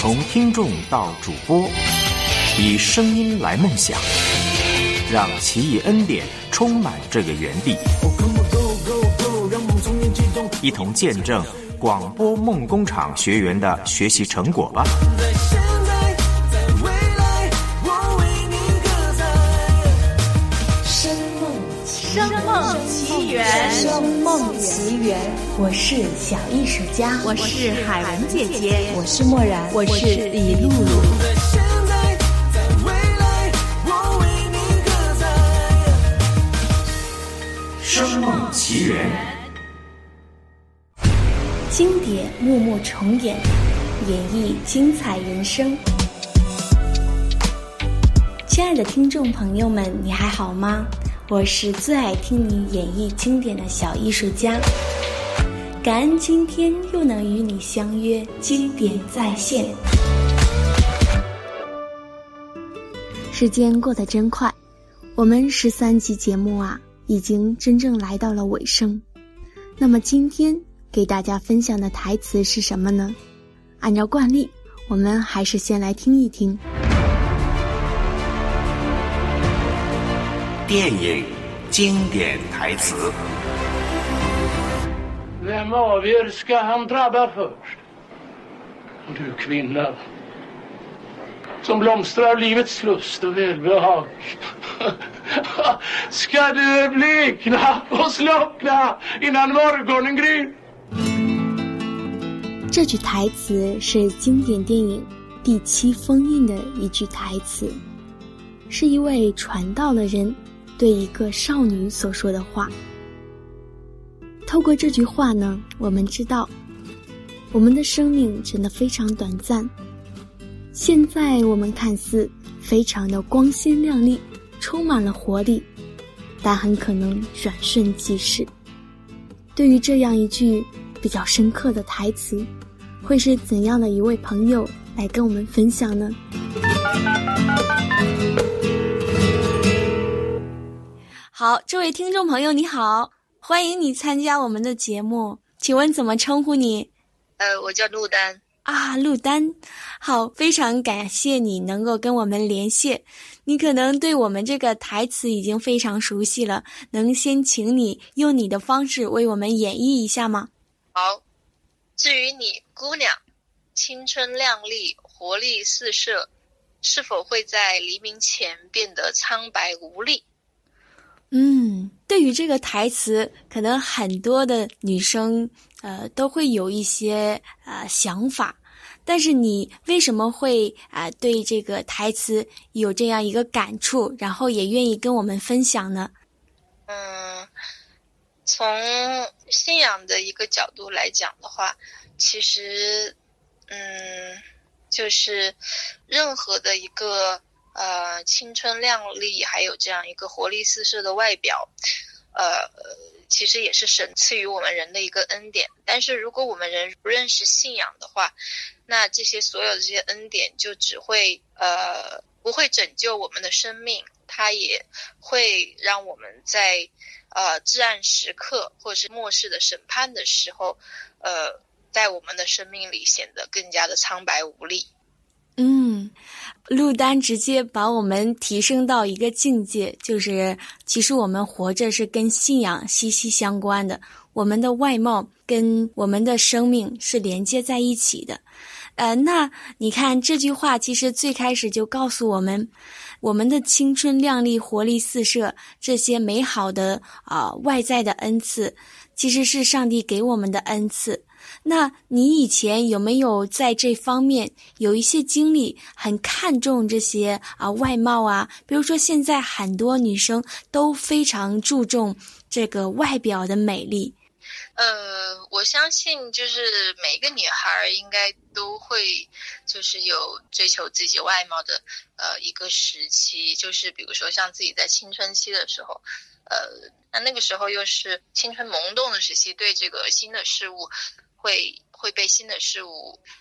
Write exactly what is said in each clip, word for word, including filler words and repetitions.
从听众到主播，以声音来梦想，让奇异恩典充满这个园地，一同见证广播梦工厂学员的学习成果吧。 声梦奇缘， 声梦奇缘，我是小艺术家， 我是海文姐姐， 我是默然， 我是李露露。 声梦奇缘， 经典幕幕重演，演绎精彩人生。亲爱的听众朋友们，你还好吗？我是最爱听你演绎经典的小艺术家，感恩今天又能与你相约经典在线。时间过得真快，我们十三集节目啊，已经真正来到了尾声。那么今天给大家分享的台词是什么呢？按照惯例，我们还是先来听一听。 电影经典台词。 Vem av er ska han drabba först? Du kvinna som blomstrar av livets lust och välbehag. Ska du blekna och slockna innan morgonen gryr? 这句台词是经典电影《第七封印》的一句台词，是一位传道的人对一个少女所说的话。透过这句话呢，我们知道我们的生命真的非常短暂。现在我们看似非常的光鲜亮丽，充满了活力，但很可能转瞬即逝。对于这样一句比较深刻的台词，会是怎样的一位朋友来跟我们分享呢？好，这位听众朋友你好，欢迎你参加我们的节目，请问怎么称呼你？ 呃，我叫陆丹。 啊，陆丹，好，非常感谢你能够跟我们连线。你可能对我们这个台词已经非常熟悉了，能先请你用你的方式为我们演绎一下吗？ 好，至于你姑娘，青春靓丽，活力四射，是否会在黎明前变得苍白无力？ 嗯，对于这个台词，可能很多的女生呃都会有一些呃想法，但是你为什么会啊、呃、对这个台词有这样一个感触，然后也愿意跟我们分享呢？ 嗯，从信仰的一个角度来讲的话，其实嗯就是任何的一个呃，青春靓丽，还有这样一个活力四射的外表，呃，其实也是神赐予我们人的一个恩典。但是如果我们人不认识信仰的话，那这些所有的这些恩典就只会呃不会拯救我们的生命，它也会让我们在呃至暗时刻或者是末世的审判的时候，呃，在我们的生命里显得更加的苍白无力。 嗯，陆丹直接把我们提升到一个境界，就是其实我们活着是跟信仰息息相关的，我们的外貌跟我们的生命是连接在一起的。呃，那你看这句话其实最开始就告诉我们，我们的青春靓丽，活力四射，这些美好的啊、呃、外在的恩赐，其实是上帝给我们的恩赐。那你以前有没有在这方面有一些经历，很看重这些啊外貌啊？比如说现在很多女生都非常注重这个外表的美丽。 呃，我相信就是每个女孩应该都会就是有追求自己外貌的呃一个时期，就是比如说像自己在青春期的时候，呃，那那个时候又是青春萌动的时期，对这个新的事物会会被新的事物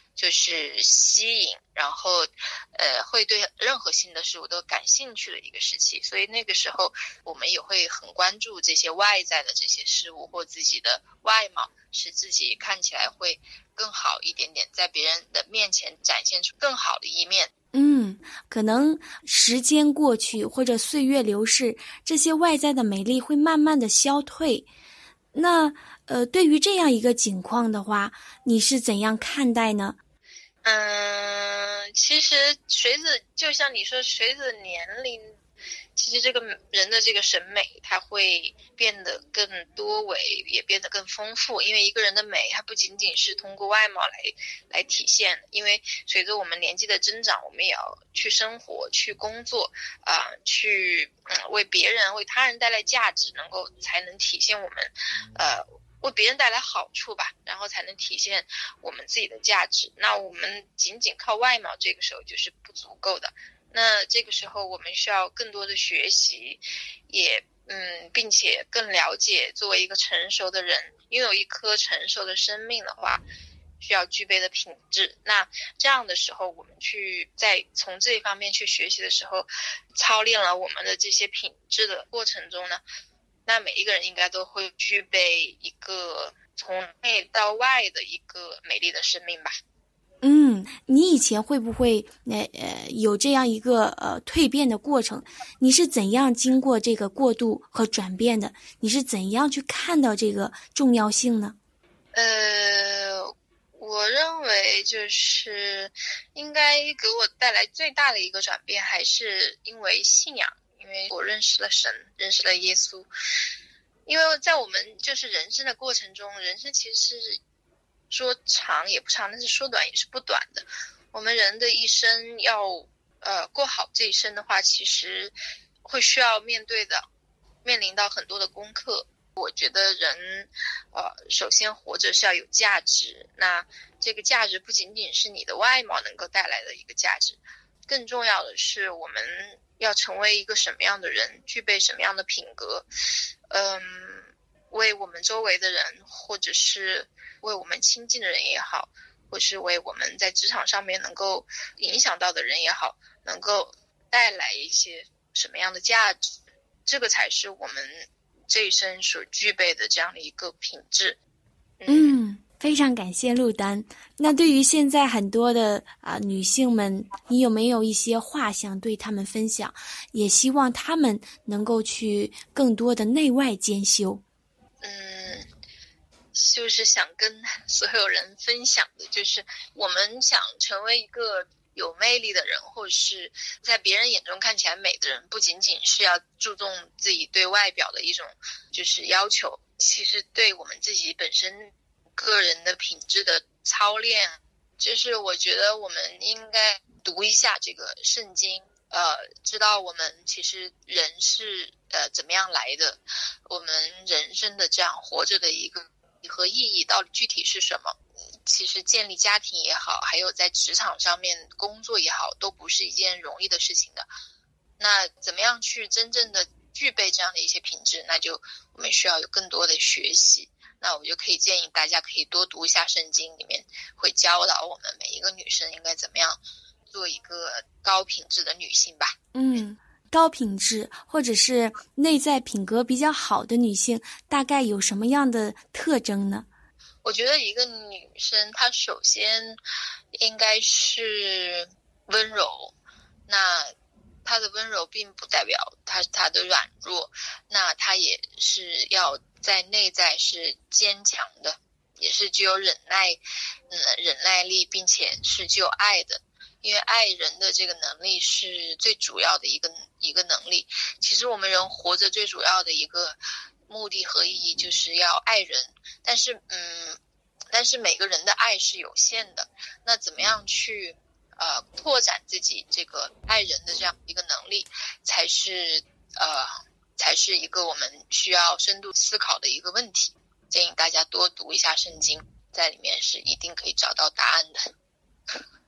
就是吸引，然后呃会对任何新的事物都感兴趣的一个时期。所以那个时候我们也会很关注这些外在的这些事物或自己的外貌，使自己看起来会更好一点点，在别人的面前展现出更好的一面。 嗯，可能时间过去或者岁月流逝，这些外在的美丽会慢慢的消退。那呃，对于这样一个情况的话，你是怎样看待呢？ 嗯，其实随着就像你说，随着年龄，其实这个人的这个审美它会变得更多维，也变得更丰富。因为一个人的美，它不仅仅是通过外貌来来体现，因为随着我们年纪的增长，我们也要去生活、去工作啊、呃，去嗯为别人、为他人带来价值，能够才能体现我们呃。为别人带来好处吧，然后才能体现我们自己的价值。那我们仅仅靠外貌，这个时候就是不足够的。那这个时候我们需要更多的学习，也嗯，并且更了解作为一个成熟的人，拥有一颗成熟的生命的话，需要具备的品质。那这样的时候，我们去在从这一方面去学习的时候，操练了我们的这些品质的过程中呢，那每一个人应该都会具备一个从内到外的一个美丽的生命吧。 嗯，你以前会不会呃呃有这样一个呃蜕变的过程？你是怎样经过这个过渡和转变的？你是怎样去看到这个重要性呢？ 呃，我认为就是应该给我带来最大的一个转变，还是因为信仰。因为我认识了神，认识了耶稣。因为在我们就是人生的过程中，人生其实是说长也不长，但是说短也是不短的。我们人的一生要呃过好这一生的话，其实会需要面对的面临到很多的功课。我觉得人呃首先活着是要有价值，那这个价值不仅仅是你的外貌能够带来的一个价值，更重要的是我们要成为一个什么样的人，具备什么样的品格，嗯，为我们周围的人，或者是为我们亲近的人也好，或是为我们在职场上面能够影响到的人也好，能够带来一些什么样的价值，这个才是我们这一生所具备的这样的一个品质。 嗯。嗯，非常感谢陆丹。那对于现在很多的啊、呃、女性们，你有没有一些话想对她们分享？也希望她们能够去更多的内外兼修。 嗯，就是想跟所有人分享的，就是我们想成为一个有魅力的人，或者是在别人眼中看起来美的人，不仅仅是要注重自己对外表的一种就是要求，其实对我们自己本身个人的品质的操练，就是我觉得我们应该读一下这个圣经，呃，知道我们其实人是呃怎么样来的，我们人生的这样活着的一个和意义到底具体是什么。其实建立家庭也好，还有在职场上面工作也好，都不是一件容易的事情的。那怎么样去真正的具备这样的一些品质，那就我们需要有更多的学习。那我就可以建议大家可以多读一下圣经，里面会教导我们每一个女生应该怎么样做一个高品质的女性吧。 嗯，高品质或者是内在品格比较好的女性大概有什么样的特征呢？ 我觉得一个女生她首先应该是温柔，那她的温柔并不代表她她的软弱，那她也是要在内在是坚强的，也是具有忍耐嗯忍耐力，并且是具有爱的。因为爱人的这个能力是最主要的一个一个能力。其实我们人活着最主要的一个目的和意义就是要爱人，但是嗯，但是每个人的爱是有限的。那怎么样去呃拓展自己这个爱人的这样一个能力，才是呃才是一个我们需要深度思考的一个问题。建议大家多读一下圣经，在里面是一定可以找到答案的。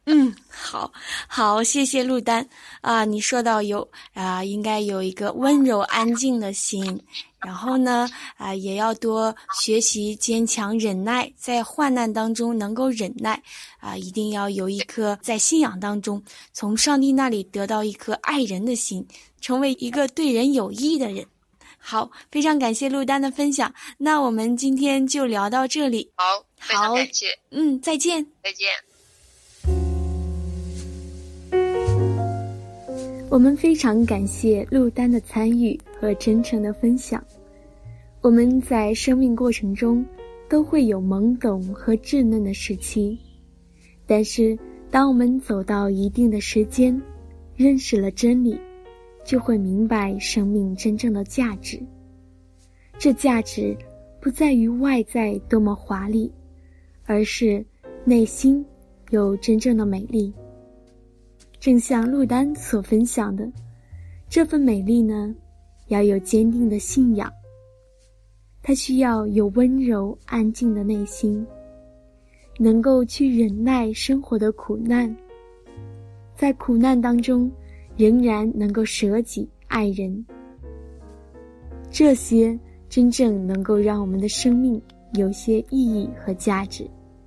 嗯，好，好，谢谢陆丹啊！你说到有啊，应该有一个温柔安静的心，然后呢啊，也要多学习坚强忍耐，在患难当中能够忍耐啊，一定要有一颗在信仰当中从上帝那里得到一颗爱人的心，成为一个对人有益的人。好，非常感谢陆丹的分享，那我们今天就聊到这里。 好，非常感谢。 嗯，再见。 再见。 我们非常感谢陆丹的参与和真诚的分享。我们在生命过程中都会有懵懂和稚嫩的时期，但是当我们走到一定的时间，认识了真理，就会明白生命真正的价值。这价值不在于外在多么华丽，而是内心有真正的美丽。正像陆丹所分享的，这份美丽呢，要有坚定的信仰，它需要有温柔安静的内心，能够去忍耐生活的苦难，在苦难当中仍然能够舍己爱人，这些真正能够让我们的生命有些意义和价值。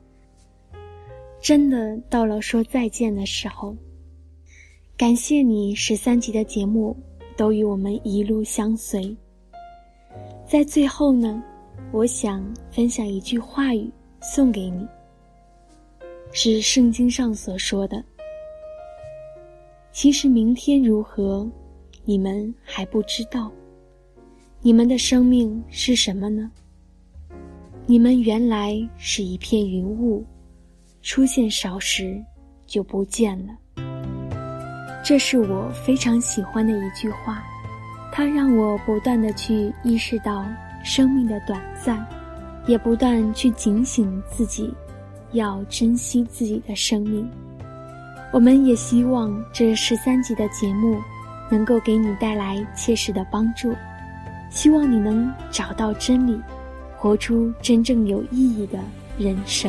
真的到了说再见的时候，感谢你十三集的节目都与我们一路相随。在最后呢，我想分享一句话语送给你，是圣经上所说的：其实明天如何，你们还不知道。你们的生命是什么呢？你们原来是一片云雾，出现少时就不见了。这是我非常喜欢的一句话，它让我不断地去意识到生命的短暂，也不断去警醒自己，要珍惜自己的生命。我们也希望这十三集的节目能够给你带来切实的帮助，希望你能找到真理，活出真正有意义的人生。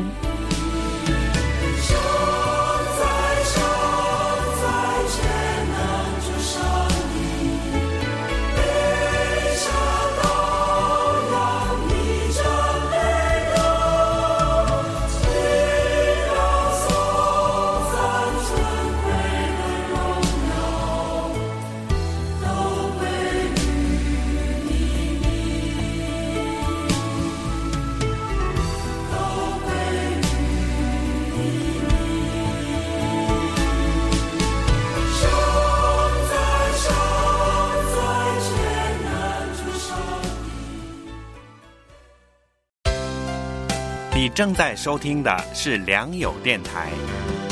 你正在收听的是良友电台，